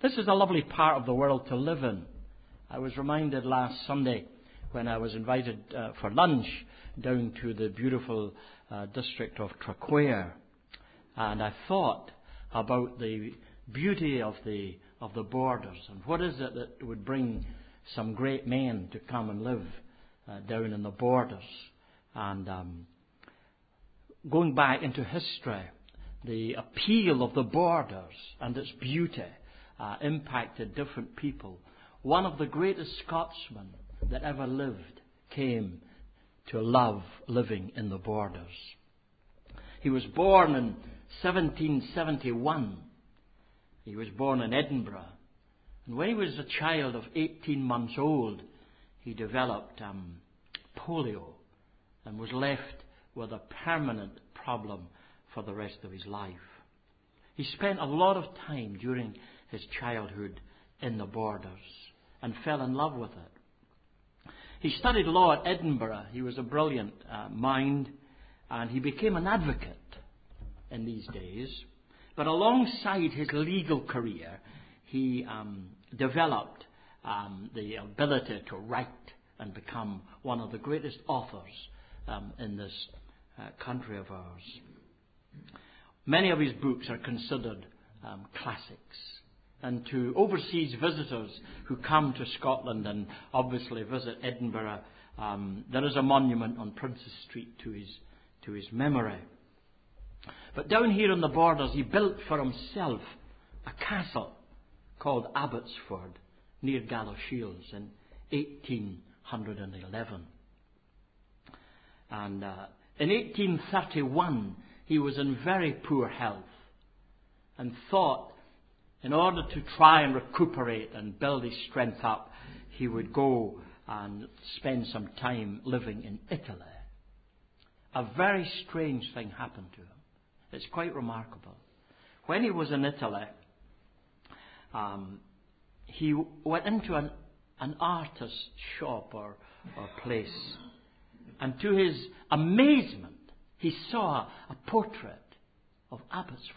This is a lovely part of the world to live in. I was reminded last Sunday when I was invited for lunch down to the beautiful district of Traquair, and I thought about the beauty of the borders and what is it that would bring some great men to come and live down in the borders. And going back into history, the appeal of the borders and its beauty impacted different people. One of the greatest Scotsmen that ever lived came to love living in the borders. He was born in 1771. He was born in Edinburgh. And when he was a child of 18 months old, he developed polio and was left with a permanent problem for the rest of his life. He spent a lot of time during his childhood in the borders and fell in love with it. He studied law at Edinburgh. He was a brilliant mind, and he became an advocate in these days. But alongside his legal career, he developed the ability to write and become one of the greatest authors in this country of ours. Many of his books are considered classics. And to overseas visitors who come to Scotland and obviously visit Edinburgh, there is a monument on Princes Street to his memory. But down here on the borders, he built for himself a castle called Abbotsford near Galashiels in 1811. And in 1831, he was in very poor health and thought, in order to try and recuperate and build his strength up, he would go and spend some time living in Italy. A very strange thing happened to him. It's quite remarkable. When he was in Italy, he went into an artist's shop or place. And to his amazement, he saw a portrait of Abbotsford.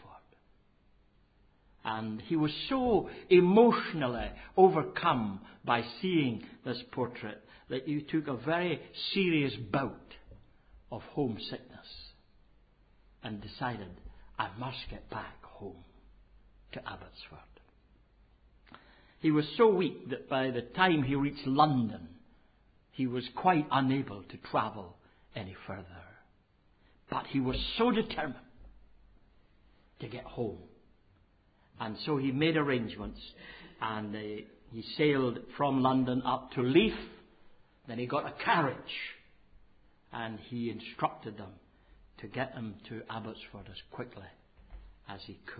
And he was so emotionally overcome by seeing this portrait that he took a very serious bout of homesickness and decided, I must get back home to Abbotsford. He was so weak that by the time he reached London, he was quite unable to travel any further. But he was so determined to get home. And so he made arrangements, and he sailed from London up to Leith. Then he got a carriage, and he instructed them to get him to Abbotsford as quickly as he could.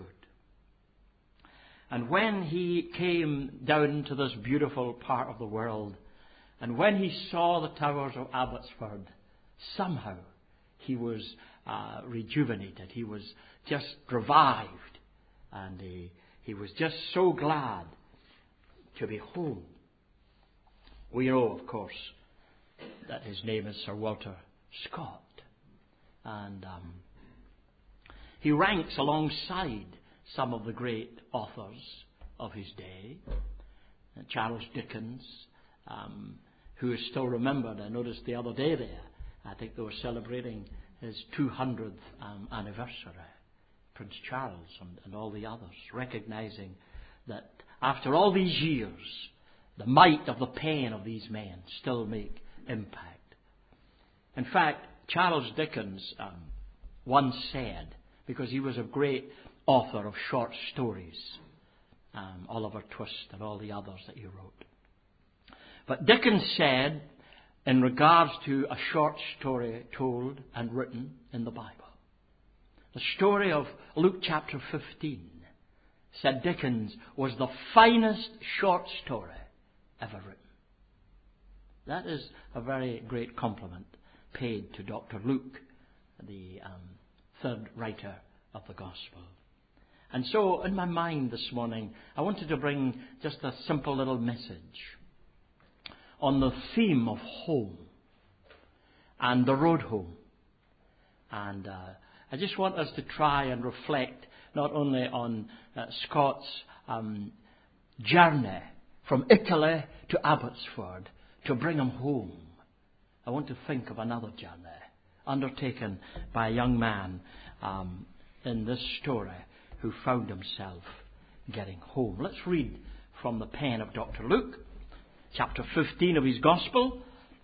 And when he came down to this beautiful part of the world, and when he saw the towers of Abbotsford, somehow he was rejuvenated. He was just revived. And he was just so glad to be home. We know, of course, that his name is Sir Walter Scott. And he ranks alongside some of the great authors of his day. Charles Dickens, who is still remembered. I noticed the other day there, I think they were celebrating his 200th anniversary. Prince Charles and all the others, recognizing that after all these years, the might of the pen of these men still make impact. In fact, Charles Dickens once said, because he was a great author of short stories, Oliver Twist and all the others that he wrote. But Dickens said, in regards to a short story told and written in the Bible, the story of Luke chapter 15, said Dickens, was the finest short story ever written. That is a very great compliment paid to Dr. Luke, the third writer of the Gospel. And so, in my mind this morning, I wanted to bring just a simple little message on the theme of home and the road home. And I just want us to try and reflect not only on Scott's journey from Italy to Abbotsford to bring him home, I want to think of another journey undertaken by a young man in this story who found himself getting home. Let's read from the pen of Dr. Luke, chapter 15 of his Gospel.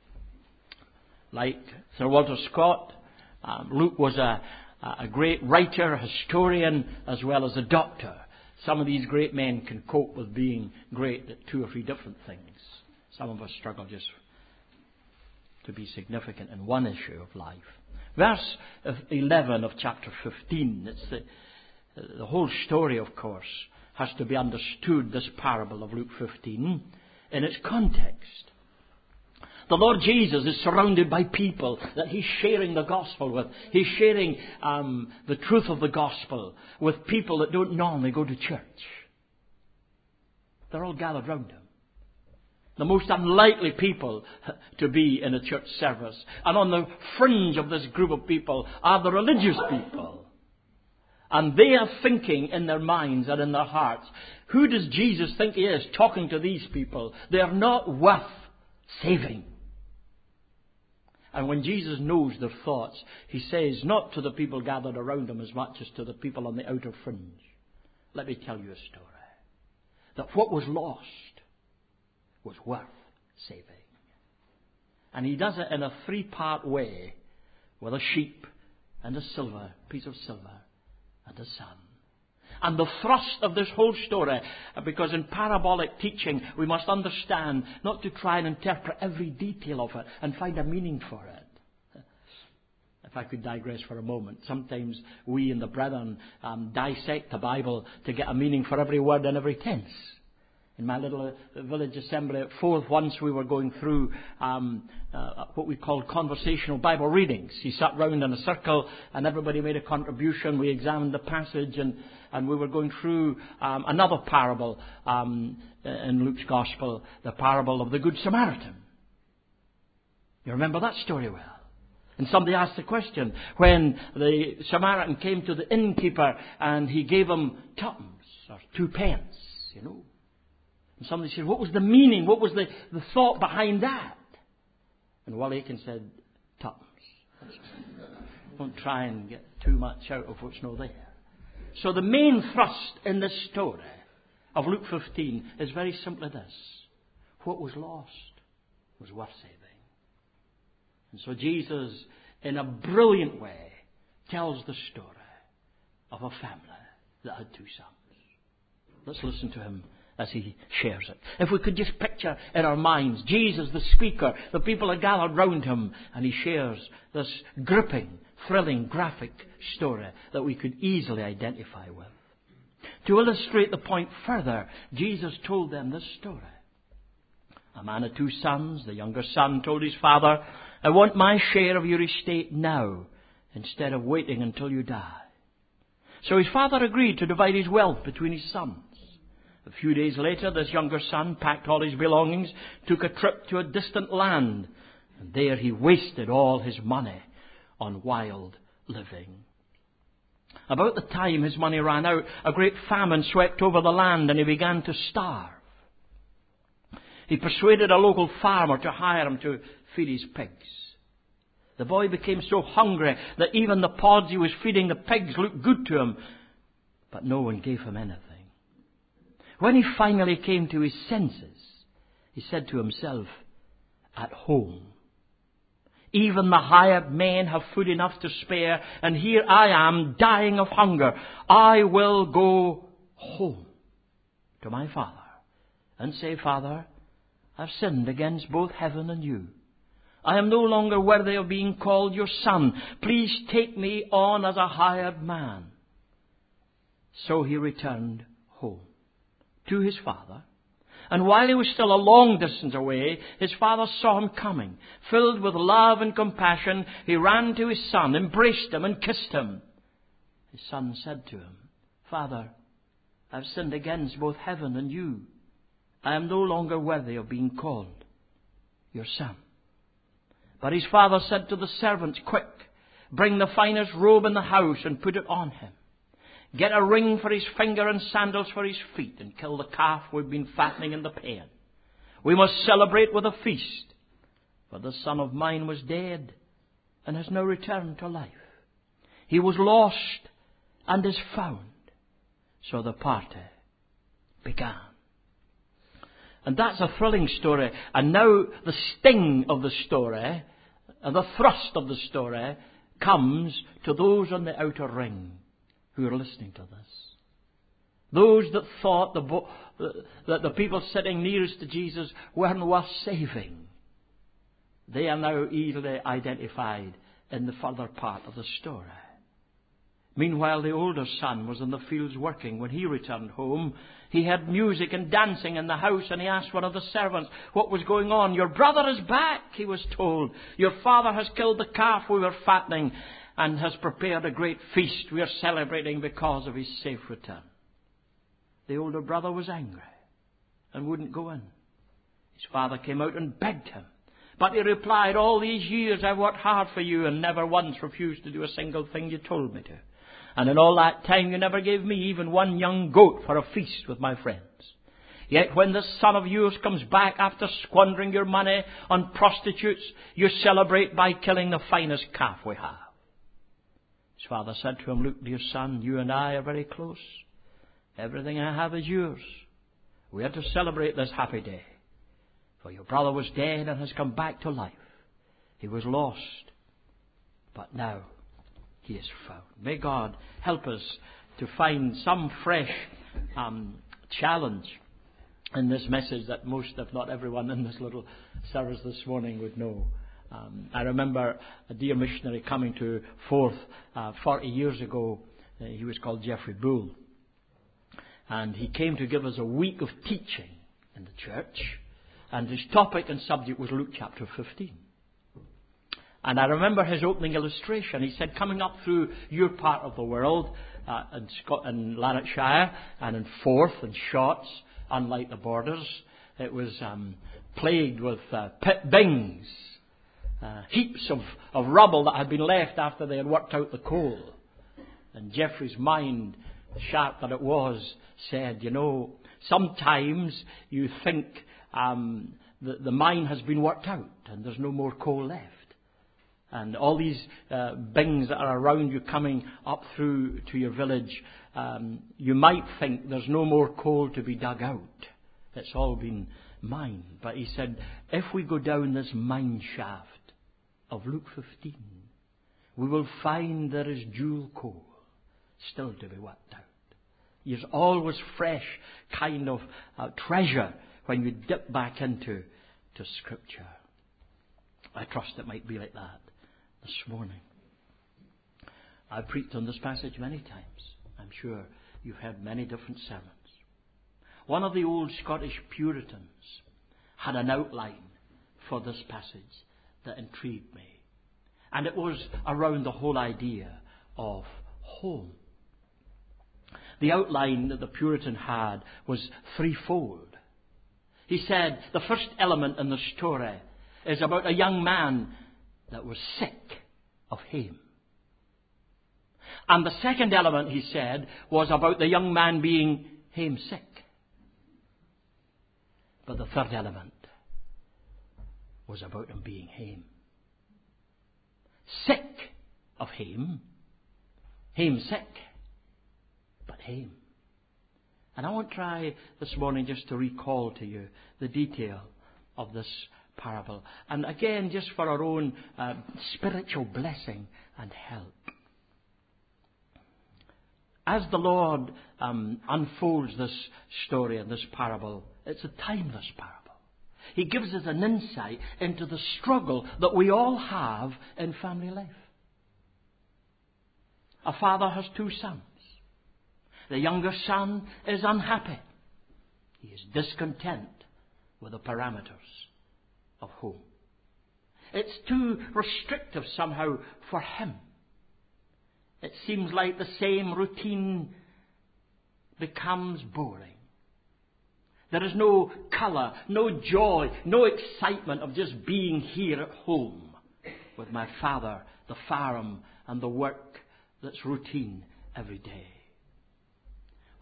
Like Sir Walter Scott, Luke was a great writer, a historian, as well as a doctor. Some of these great men can cope with being great at 2 or 3 different things. Some of us struggle just to be significant in one issue of life. Verse 11 of chapter 15. It's the whole story, of course, has to be understood, this parable of Luke 15, in its context. The Lord Jesus is surrounded by people that He's sharing the gospel with. He's sharing the truth of the gospel with people that don't normally go to church. They're all gathered round Him. The most unlikely people to be in a church service. And on the fringe of this group of people are the religious people. And they are thinking in their minds and in their hearts, who does Jesus think He is talking to these people? They are not worth saving. And when Jesus knows their thoughts, He says not to the people gathered around Him as much as to the people on the outer fringe, let me tell you a story. That what was lost was worth saving. And He does it in a 3-part way, with a sheep and a piece of silver and a son. And the thrust of this whole story, because in parabolic teaching we must understand not to try and interpret every detail of it and find a meaning for it. If I could digress for a moment, sometimes we and the brethren dissect the Bible to get a meaning for every word and every tense. In my little village assembly at Forth, once we were going through what we called conversational Bible readings. You sat round in a circle and everybody made a contribution. We examined the passage and we were going through another parable in Luke's Gospel, the parable of the Good Samaritan. You remember that story well? And somebody asked the question, when the Samaritan came to the innkeeper and he gave him 2 or 2 pence, you know. And somebody said, what was the meaning? What was the thought behind that? And Wally Aiken said, 2. Don't try and get too much out of what's not there. So the main thrust in this story of Luke 15 is very simply this. What was lost was worth saving. And so Jesus, in a brilliant way, tells the story of a family that had 2 sons. Let's listen to him as he shares it. If we could just picture in our minds Jesus, the speaker, the people are gathered round him, and he shares this gripping, thrilling, graphic story that we could easily identify with. To illustrate the point further, Jesus told them this story. A man had 2 sons. The younger son told his father, I want my share of your estate now, instead of waiting until you die. So his father agreed to divide his wealth between his sons. A few days later, this younger son packed all his belongings, took a trip to a distant land, and there he wasted all his money on wild living. About the time his money ran out, a great famine swept over the land and he began to starve. He persuaded a local farmer to hire him to feed his pigs. The boy became so hungry that even the pods he was feeding the pigs looked good to him, but no one gave him anything. When he finally came to his senses, he said to himself, at home, even the hired men have food enough to spare, and here I am dying of hunger. I will go home to my father and say, Father, I've sinned against both heaven and you. I am no longer worthy of being called your son. Please take me on as a hired man. So he returned home to his father. And while he was still a long distance away, his father saw him coming. Filled with love and compassion, he ran to his son, embraced him and kissed him. His son said to him, Father, I've sinned against both heaven and you. I am no longer worthy of being called your son. But his father said to the servants, Quick, bring the finest robe in the house and put it on him. get a ring for his finger and sandals for his feet, and kill the calf we've been fattening in the pen. We must celebrate with a feast, for this son of mine was dead and has now returned to life. He was lost and is found. So the party began. And that's a thrilling story. And now the sting of the story, and the thrust of the story, comes to those on the outer ring who are listening to this. Those that thought that the people sitting nearest to Jesus weren't worth saving. They are now easily identified in the further part of the story. Meanwhile, the older son was in the fields working. When he returned home, he heard music and dancing in the house, and he asked one of the servants what was going on. "Your brother is back," he was told. "Your father has killed the calf we were fattening and has prepared a great feast. We are celebrating because of his safe return." The older brother was angry and wouldn't go in. His father came out and begged him. But he replied, "All these years I've worked hard for you and never once refused to do a single thing you told me to. And in all that time you never gave me even one young goat for a feast with my friends. Yet when this son of yours comes back after squandering your money on prostitutes, you celebrate by killing the finest calf we have." His father said to him, "Look, dear son, you and I are very close. Everything I have is yours. We are to celebrate this happy day. For your brother was dead and has come back to life. He was lost, but now he is found." May God help us to find some fresh challenge in this message that most, if not everyone, in this little service this morning would know. I remember a dear missionary coming to Forth 40 years ago. He was called Jeffrey Bull. And he came to give us a week of teaching in the church. And his topic and subject was Luke chapter 15. And I remember his opening illustration. He said, coming up through your part of the world, in Lanarkshire and in Forth and Shotts, unlike the borders, it was plagued with pit bings, heaps of rubble that had been left after they had worked out the coal. And Geoffrey's mind, sharp that it was, said, sometimes you think the mine has been worked out and there's no more coal left. And all these bings that are around you coming up through to your village, you might think there's no more coal to be dug out. It's all been mined. But he said, if we go down this mine shaft of Luke 15, we will find there is jewel coal still to be worked out. There's always fresh kind of treasure when you dip back into Scripture. I trust it might be like that this morning. I've preached on this passage many times. I'm sure you've heard many different sermons. One of the old Scottish Puritans had an outline for this passage that intrigued me. And it was around the whole idea of home. The outline that the Puritan had was threefold. He said the first element in the story is about a young man that was sick of hame. And the second element, he said, was about the young man being hame sick. But the third element was about him being hame. Sick of hame, hame sick, but hame. And I want to try this morning just to recall to you the detail of this parable. And again, just for our own spiritual blessing and help. As the Lord unfolds this story and this parable, it's a timeless parable. He gives us an insight into the struggle that we all have in family life. A father has two sons. The younger son is unhappy. He is discontent with the parameters of home. It's too restrictive somehow for him. It seems like the same routine becomes boring. There is no colour, no joy, no excitement of just being here at home with my father, the farm and the work that's routine every day.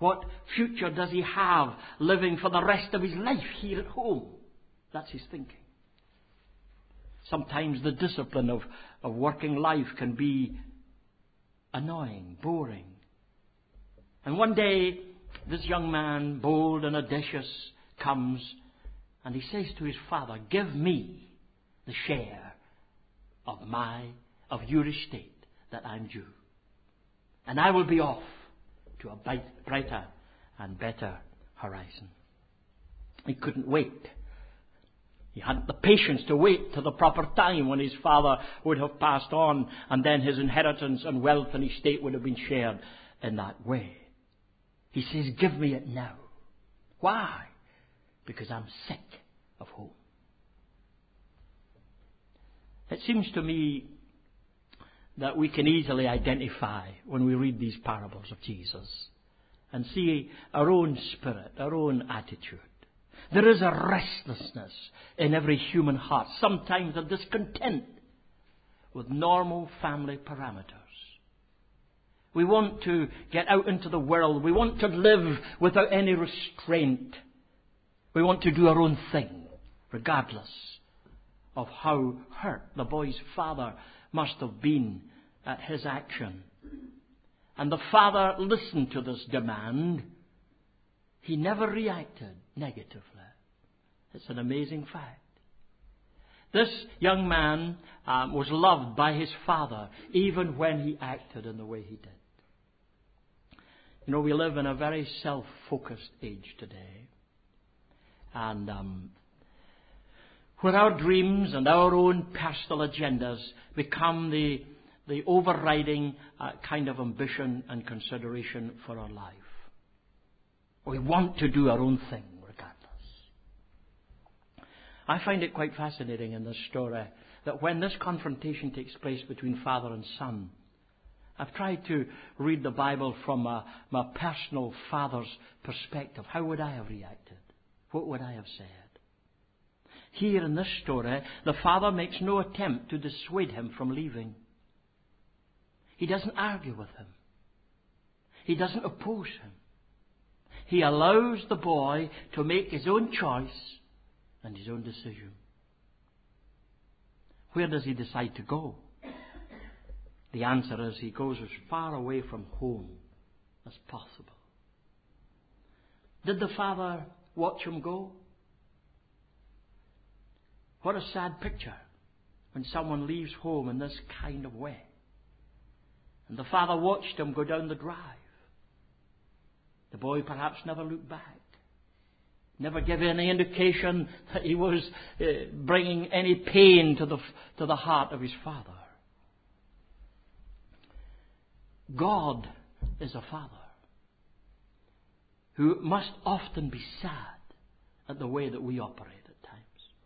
What future does he have living for the rest of his life here at home? That's his thinking. Sometimes the discipline of working life can be annoying, boring. And one day, this young man, bold and audacious, comes and he says to his father, "Give me the share of your estate that I'm due. And I will be off to a brighter and better horizon." He couldn't wait. He hadn't the patience to wait till the proper time when his father would have passed on, and then his inheritance and wealth and estate would have been shared in that way. He says, "Give me it now." Why? Because I'm sick of home. It seems to me that we can easily identify when we read these parables of Jesus and see our own spirit, our own attitude. There is a restlessness in every human heart, sometimes a discontent with normal family parameters. We want to get out into the world. We want to live without any restraint. We want to do our own thing, regardless of how hurt the boy's father must have been at his action. And the father listened to this demand. He never reacted negatively. It's an amazing fact. This young man was loved by his father, even when he acted in the way he did. You know, we live in a very self-focused age today. And where our dreams and our own personal agendas become the overriding kind of ambition and consideration for our life. We want to do our own thing, regardless. I find it quite fascinating in this story that when this confrontation takes place between father and son, I've tried to read the Bible from my personal father's perspective. How would I have reacted? What would I have said? Here in this story, the father makes no attempt to dissuade him from leaving. He doesn't argue with him. He doesn't oppose him. He allows the boy to make his own choice and his own decision. Where does he decide to go? The answer is he goes as far away from home as possible. Did the father watch him go? What a sad picture when someone leaves home in this kind of way. And the father watched him go down the drive. The boy perhaps never looked back. Never gave any indication that he was bringing any pain to the heart of his father. God is a father who must often be sad at the way that we operate at times.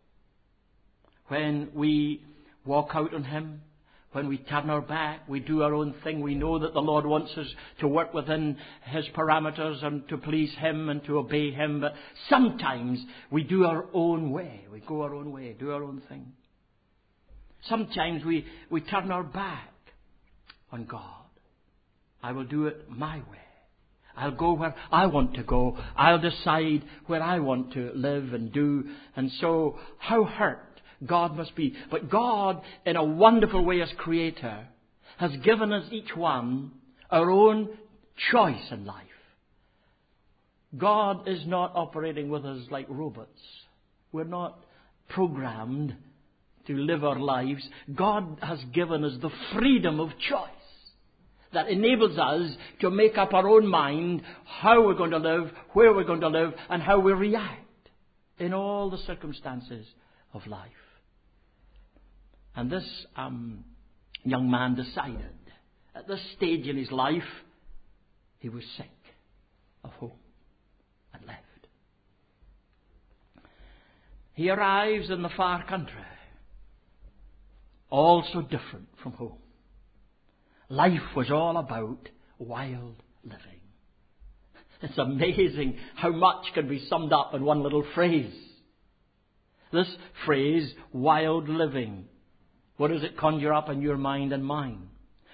When we walk out on Him, when we turn our back, we do our own thing. We know that the Lord wants us to work within His parameters and to please Him and to obey Him. But sometimes we do our own way. We go our own way, do our own thing. Sometimes we turn our back on God. I will do it my way. I'll go where I want to go. I'll decide where I want to live and do. And so, how hurt God must be. But God, in a wonderful way as Creator, has given us each one our own choice in life. God is not operating with us like robots. We're not programmed to live our lives. God has given us the freedom of choice that enables us to make up our own mind how we're going to live, where we're going to live, and how we react in all the circumstances of life. And this young man decided, at this stage in his life, he was sick of home and left. He arrives in the far country, all so different from home. Life was all about wild living. It's amazing how much can be summed up in one little phrase. This phrase, wild living. What does it conjure up in your mind and mine?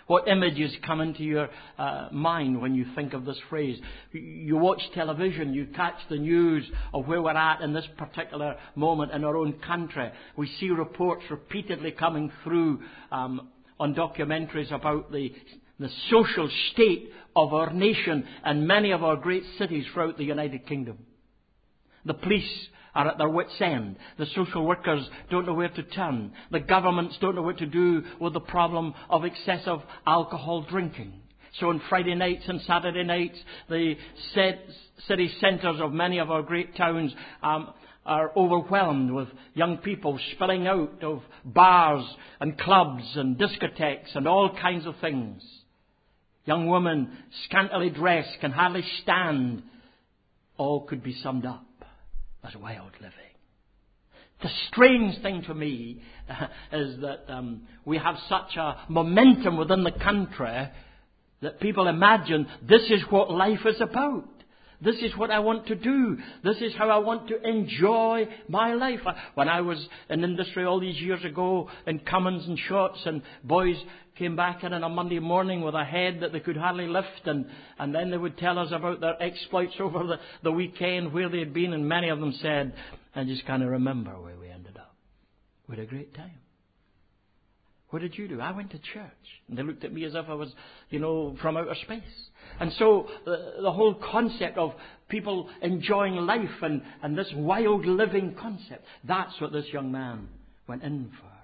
What images come into your mind when you think of this phrase? You watch television, you catch the news of where we're at in this particular moment in our own country. We see reports repeatedly coming through on documentaries about the social state of our nation and many of our great cities throughout the United Kingdom. The police are at their wits' end. The social workers don't know where to turn. The governments don't know what to do with the problem of excessive alcohol drinking. So on Friday nights and Saturday nights, the city centres of many of our great towns are overwhelmed with young people spilling out of bars and clubs and discotheques and all kinds of things. Young women, scantily dressed, can hardly stand. All could be summed up as wild living. The strange thing to me is that we have such a momentum within the country that people imagine this is what life is about. This is what I want to do. This is how I want to enjoy my life. When I was in industry all these years ago in Cummins and Shotts, and boys came back in on a Monday morning with a head that they could hardly lift, and then they would tell us about their exploits over the weekend, where they had been, and many of them said, I just can't remember where we ended up. We had a great time. What did you do? I went to church. And they looked at me as if I was, from outer space. And so the whole concept of people enjoying life and this wild living concept, that's what this young man went in for.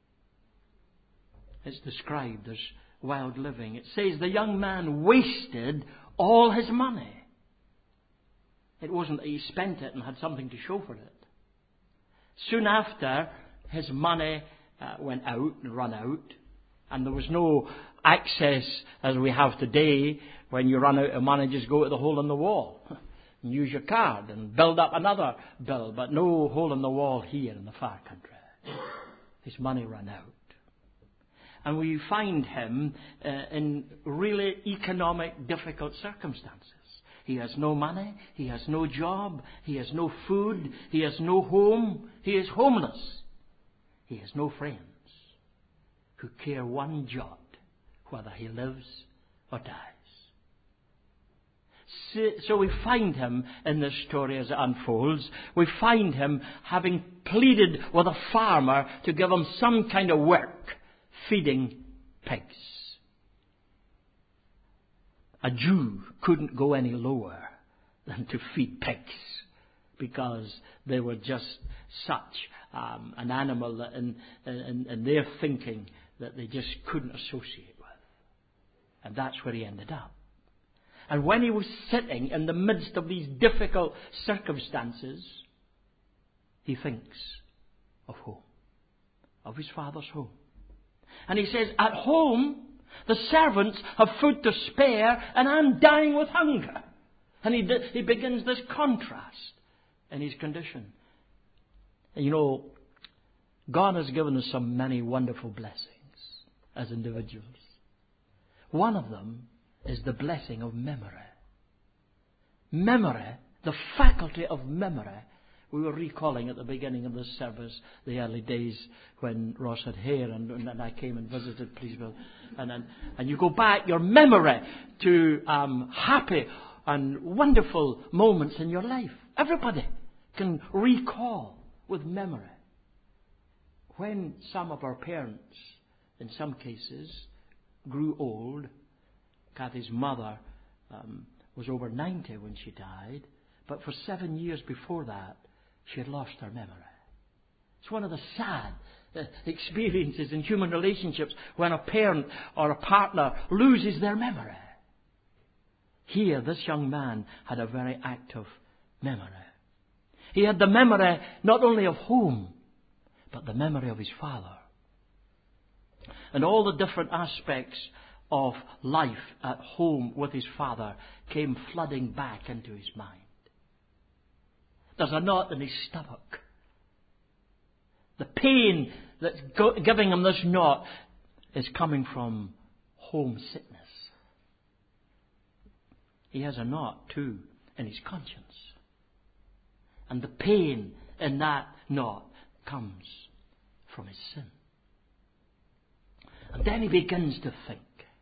It's described as wild living. It says the young man wasted all his money. It wasn't that he spent it and had something to show for it. Soon after, his money went out and run out, and there was no access as we have today. When you run out of money, just go to the hole in the wall and use your card and build up another bill, but no hole in the wall here in the far country. His money ran out. And we find him in really economic difficult circumstances. He has no money, he has no job, he has no food, he has no home, he is homeless. He has no friends who care one jot whether he lives or dies. So we find him in this story as it unfolds. We find him having pleaded with a farmer to give him some kind of work feeding pigs. A Jew couldn't go any lower than to feed pigs, because they were just such an animal that in their thinking that they just couldn't associate with. And that's where he ended up. And when he was sitting in the midst of these difficult circumstances, he thinks of home, of his father's home. And he says, at home, the servants have food to spare, and I'm dying with hunger. And he begins this contrast in his condition. And God has given us so many wonderful blessings as individuals. One of them is the blessing of memory. Memory, the faculty of memory. We were recalling at the beginning of this service the early days when Ross had hair and I came and visited Pleaseville. And you go back, your memory to happy and wonderful moments in your life. Everybody can recall with memory. When some of our parents, in some cases, grew old, Kathy's mother was over 90 when she died, but for 7 years before that, she had lost her memory. It's one of the sad experiences in human relationships when a parent or a partner loses their memory. Here, this young man had a very active memory. He had the memory not only of home, but the memory of his father. And all the different aspects of life at home with his father came flooding back into his mind. There's a knot in his stomach. The pain that's giving him this knot is coming from homesickness. He has a knot too in his conscience. And the pain in that knot comes from his sin. And then he begins to think.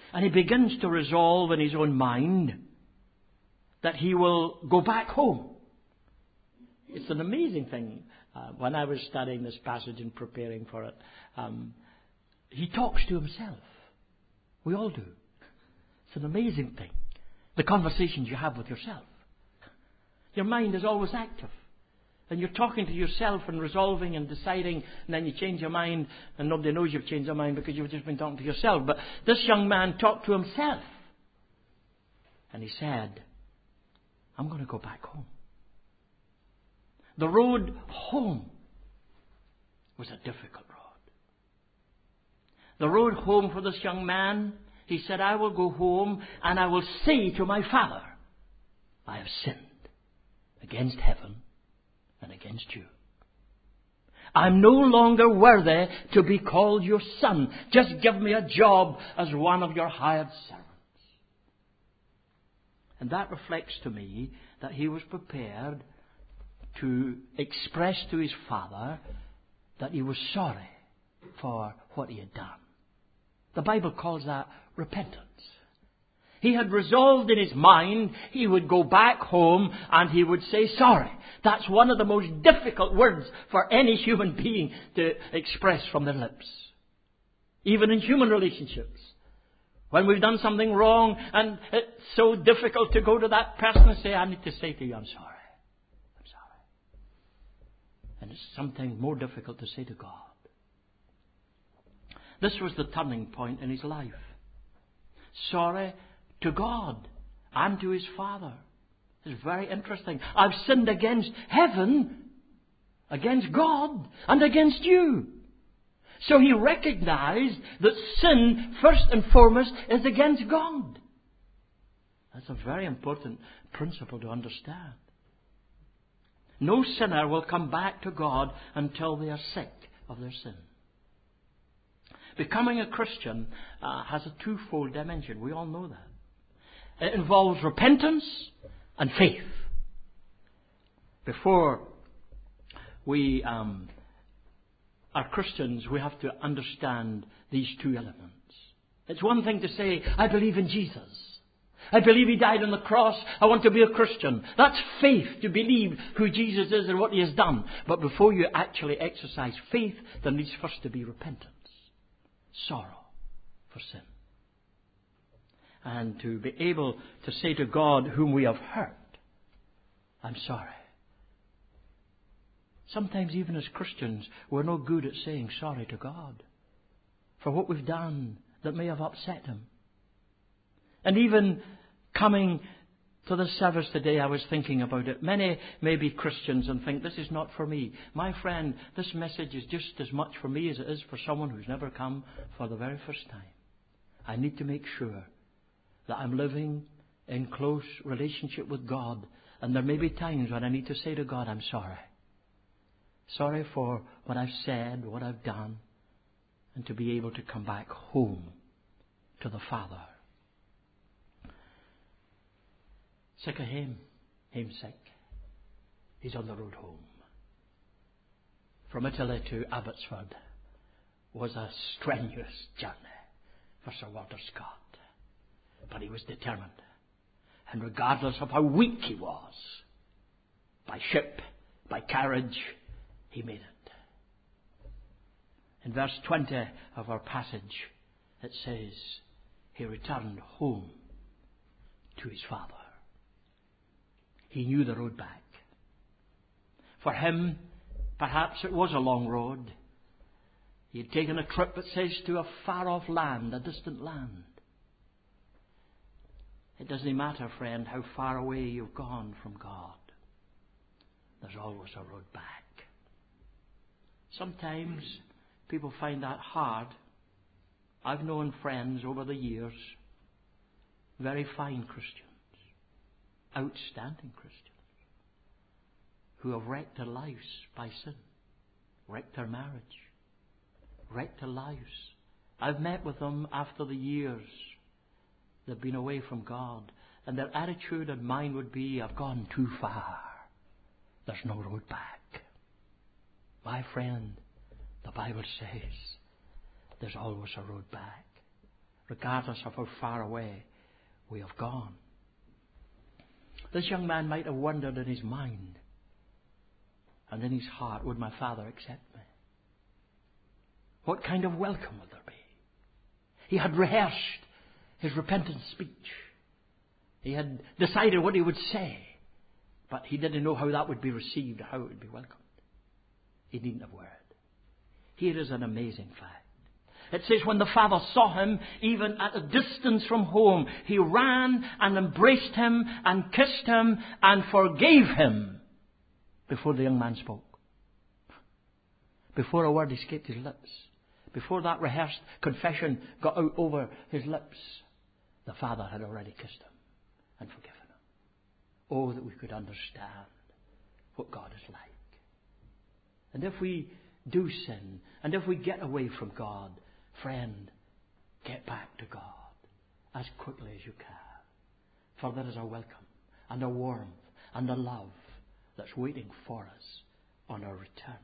And he begins to resolve in his own mind that he will go back home. It's an amazing thing. When I was studying this passage and preparing for it, he talks to himself. We all do. It's an amazing thing. The conversations you have with yourself. Your mind is always active. And you're talking to yourself and resolving and deciding, and then you change your mind, and nobody knows you've changed your mind because you've just been talking to yourself. But this young man talked to himself. And he said, I'm going to go back home. The road home was a difficult road. The road home for this young man, he said, I will go home and I will say to my father, I have sinned against heaven and against you. I'm no longer worthy to be called your son. Just give me a job as one of your hired servants. And that reflects to me that he was prepared to express to his father that he was sorry for what he had done. The Bible calls that repentance. He had resolved in his mind he would go back home and he would say sorry. That's one of the most difficult words for any human being to express from their lips. Even in human relationships. When we've done something wrong and it's so difficult to go to that person and say, I need to say to you, I'm sorry. I'm sorry. And it's sometimes more difficult to say to God. This was the turning point in his life. Sorry to God and to his father. It's very interesting. I've sinned against heaven, against God, and against you. So he recognized that sin, first and foremost, is against God. That's a very important principle to understand. No sinner will come back to God until they are sick of their sin. Becoming a Christian has a twofold dimension. We all know that. It involves repentance and faith. Before we are Christians, we have to understand these two elements. It's one thing to say, I believe in Jesus. I believe He died on the cross. I want to be a Christian. That's faith, to believe who Jesus is and what He has done. But before you actually exercise faith, there needs first to be repentance. Sorrow for sin. And to be able to say to God whom we have hurt, I'm sorry. Sometimes even as Christians, we're no good at saying sorry to God for what we've done that may have upset Him. And even coming to the service today, I was thinking about it. Many may be Christians and think, this is not for me. My friend, this message is just as much for me as it is for someone who's never come for the very first time. I need to make sure that I'm living in close relationship with God. And there may be times when I need to say to God, I'm sorry. Sorry for what I've said, what I've done. And to be able to come back home to the Father. Sick of him sick. He's on the road home. From Italy to Abbotsford was a strenuous journey for Sir Walter Scott. But he was determined. And regardless of how weak he was, by ship, by carriage, he made it. In verse 20 of our passage, it says, he returned home to his father. He knew the road back. For him, perhaps it was a long road. He had taken a trip, it says, to a far-off land, a distant land. It doesn't matter, friend, how far away you've gone from God. There's always a road back. Sometimes people find that hard. I've known friends over the years, very fine Christians, outstanding Christians, who have wrecked their lives by sin, wrecked their marriage, wrecked their lives. I've met with them after the years they've been away from God, and their attitude and mine would be, I've gone too far. There's no road back. My friend, the Bible says there's always a road back. regardless of how far away we have gone. This young man might have wondered in his mind and in his heart, would my father accept me? What kind of welcome would there be? He had rehearsed his repentant speech. He had decided what he would say, but he didn't know how that would be received, how it would be welcomed. He needn't have worried. Here is an amazing fact. It says, when the father saw him, even at a distance from home, he ran and embraced him and kissed him and forgave him before the young man spoke. Before a word escaped his lips. Before that rehearsed confession got out over his lips, the father had already kissed him and forgiven him. Oh, that we could understand what God is like. And if we do sin, and if we get away from God, friend, get back to God as quickly as you can. For there is a welcome and a warmth and a love that's waiting for us on our return.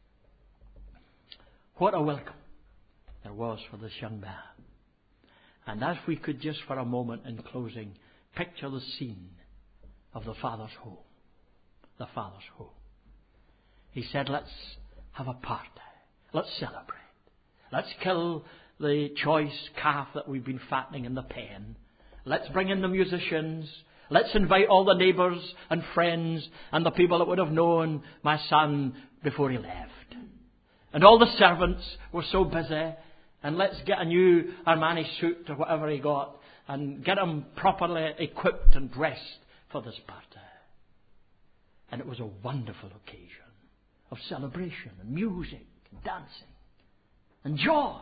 What a welcome there was for this young man. And as we could just for a moment in closing picture the scene of the Father's home. The Father's home. He said, let's have a party. Let's celebrate. Let's kill the choice calf that we've been fattening in the pen. Let's bring in the musicians. Let's invite all the neighbours and friends and the people that would have known my son before he left. And all the servants were so busy. And let's get a new Armani suit or whatever he got and get him properly equipped and dressed for this party. And it was a wonderful occasion of celebration and music and dancing and joy.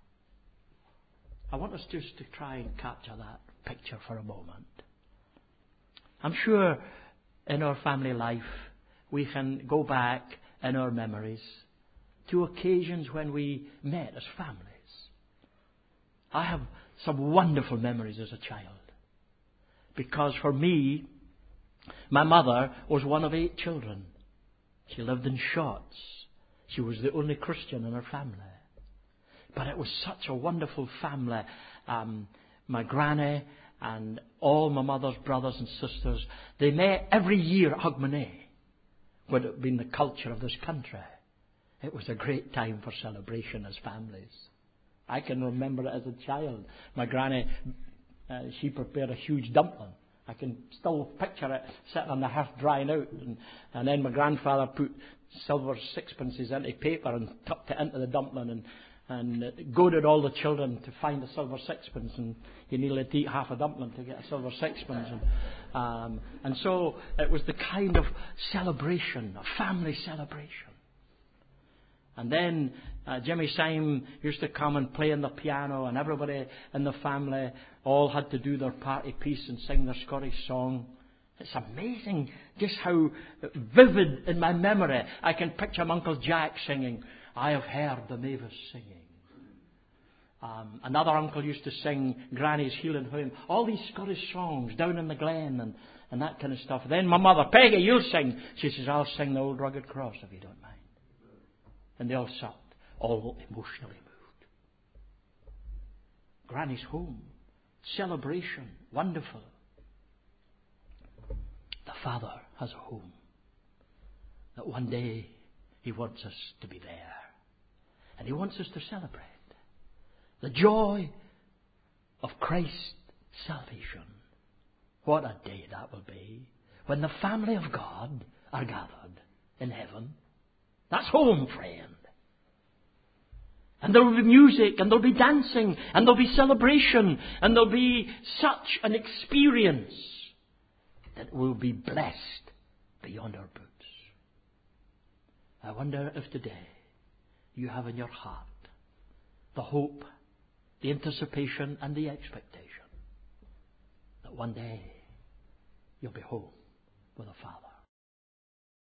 I want us just to try and capture that picture for a moment. I'm sure in our family life we can go back in our memories to occasions when we met as families. I have some wonderful memories as a child. Because for me, my mother was one of 8 children. She lived in Shotts. She was the only Christian in her family. But it was such a wonderful family. My granny and all my mother's brothers and sisters, they met every year at Hogmanay, would have been the culture of this country. It was a great time for celebration as families. I can remember it as a child. My granny, she prepared a huge dumpling. I can still picture it sitting on the hearth drying out. And then my grandfather put silver sixpences into paper and tucked it into the dumpling and goaded all the children to find a silver sixpence. And you nearly had to eat half a dumpling to get a silver sixpence. And so it was the kind of celebration, a family celebration. And then Jimmy Syme used to come and play on the piano, and everybody in the family all had to do their party piece and sing their Scottish song. It's amazing just how vivid in my memory I can picture my Uncle Jack singing, I have heard the mavis singing. Another uncle used to sing Granny's Healing Home. All these Scottish songs, Down in the Glen and that kind of stuff. Then my mother, Peggy, you'll sing. She says, I'll sing the Old Rugged Cross if you don't mind. And they all sat, all emotionally moved. Granny's home. Celebration. Wonderful. The Father has a home. That one day He wants us to be there. And He wants us to celebrate the joy of Christ's salvation. What a day that will be when the family of God are gathered in heaven. That's home, friend. And there will be music, and there will be dancing, and there will be celebration, and there will be such an experience that will be blessed beyond our boots. I wonder if today you have in your heart the hope, the anticipation, and the expectation that one day you'll be home with a Father.